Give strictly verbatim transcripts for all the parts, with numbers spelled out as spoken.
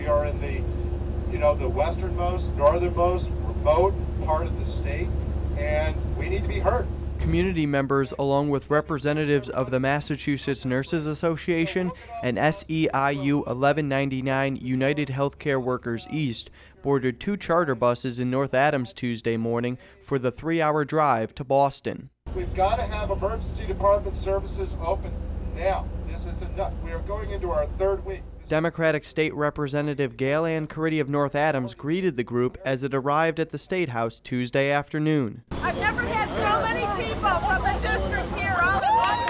We are in the, you know, the westernmost, northernmost, remote part of the state, and we need to be heard. Community members, along with representatives of the Massachusetts Nurses Association and S E I U eleven ninety-nine United Healthcare Workers East, boarded two charter buses in North Adams Tuesday morning for the three-hour drive to Boston. We've got to have emergency department services open now. This is enough. We are going into our third week. Democratic State Representative Gail Ann Caridi of North Adams greeted the group as it arrived at the State House Tuesday afternoon. I've never had so many people from the district here all at once.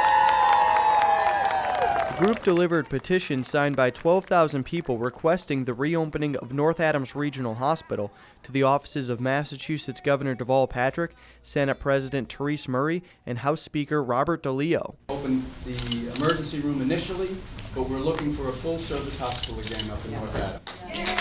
The group delivered petitions signed by twelve thousand people requesting the reopening of North Adams Regional Hospital to the offices of Massachusetts Governor Deval Patrick, Senate President Therese Murray, and House Speaker Robert DeLeo. Open the emergency room initially, but we're looking for a full-service hospital again up in North Adams.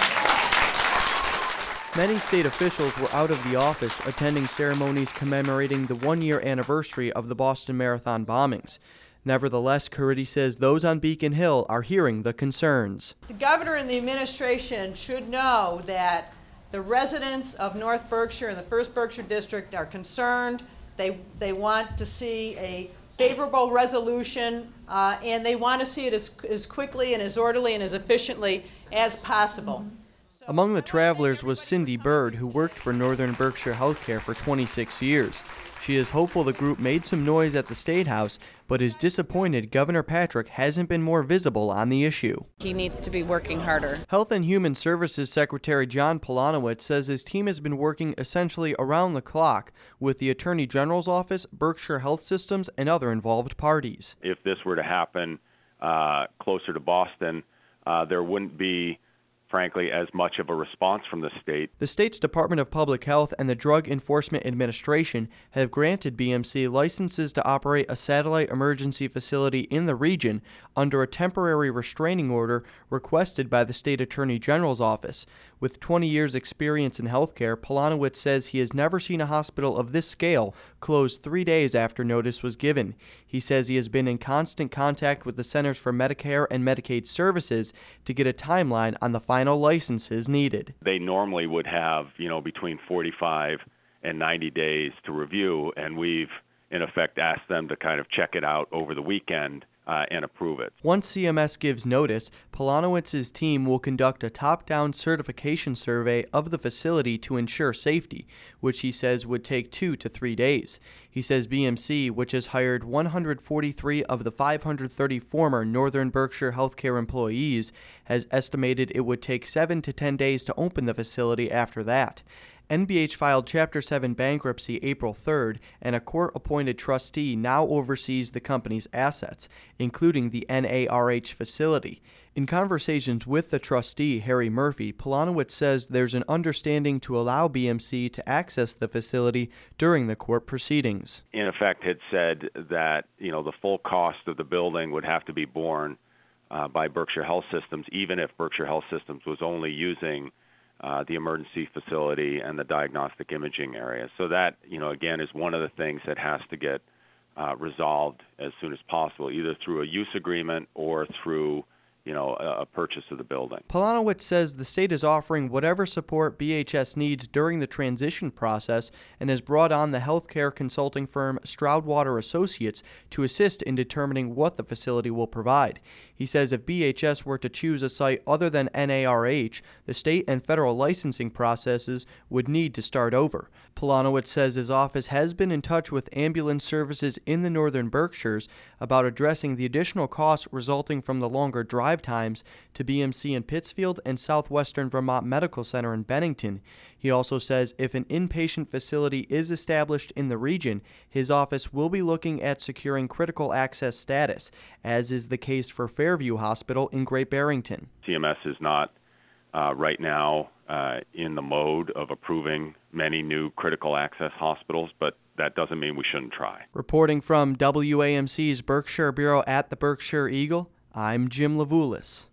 Many state officials were out of the office attending ceremonies commemorating the one-year anniversary of the Boston Marathon bombings. Nevertheless, Caridi says those on Beacon Hill are hearing the concerns. The governor and the administration should know that the residents of North Berkshire and the first Berkshire District are concerned. They, they want to see a favorable resolution, uh, and they want to see it as, as quickly and as orderly and as efficiently as possible. Mm-hmm. So among the travelers was Cindy Bird, who worked for Northern Berkshire Healthcare for twenty-six years. She is hopeful the group made some noise at the State House, but is disappointed Governor Patrick hasn't been more visible on the issue. He needs to be working harder. Health and Human Services Secretary John Polanowitz says his team has been working essentially around the clock with the Attorney General's office, Berkshire Health Systems, and other involved parties. If this were to happen uh, closer to Boston, uh, there wouldn't be, frankly, as much of a response from the state. The state's Department of Public Health and the Drug Enforcement Administration have granted B M C licenses to operate a satellite emergency facility in the region under a temporary restraining order requested by the state Attorney General's office. With twenty years experience in healthcare, Polanowitz says he has never seen a hospital of this scale close three days after notice was given. He says he has been in constant contact with the Centers for Medicare and Medicaid Services to get a timeline on the final licenses needed. They normally would have, you know, between forty-five and ninety days to review, and we've, in effect, asked them to kind of check it out over the weekend Uh, and approve it. Once C M S gives notice, Polanowitz's team will conduct a top-down certification survey of the facility to ensure safety, which he says would take two to three days. He says B M C, which has hired one hundred forty-three of the five hundred thirty former Northern Berkshire healthcare employees, has estimated it would take seven to ten days to open the facility after that. N B H filed Chapter seven bankruptcy April third, and a court-appointed trustee now oversees the company's assets, including the N A R H facility. In conversations with the trustee, Harry Murphy, Polanowitz says there's an understanding to allow B M C to access the facility during the court proceedings. In effect, had said that, you know, the full cost of the building would have to be borne uh, by Berkshire Health Systems, even if Berkshire Health Systems was only using Uh, the emergency facility and the diagnostic imaging area. So that, you know, again, is one of the things that has to get uh, resolved as soon as possible, either through a use agreement or through, you know, a, a purchase of the building. Polanowitz says the state is offering whatever support B H S needs during the transition process and has brought on the healthcare consulting firm Stroudwater Associates to assist in determining what the facility will provide. He says if B H S were to choose a site other than N A R H, the state and federal licensing processes would need to start over. Polanowitz says his office has been in touch with ambulance services in the Northern Berkshires about addressing the additional costs resulting from the longer drive times to B M C in Pittsfield and Southwestern Vermont Medical Center in Bennington. He also says if an inpatient facility is established in the region, his office will be looking at securing critical access status, as is the case for Fairview Hospital in Great Barrington. C M S is not uh, right now uh, in the mode of approving many new critical access hospitals, but that doesn't mean we shouldn't try. Reporting from W A M C's Berkshire Bureau at the Berkshire Eagle, I'm Jim Levulis.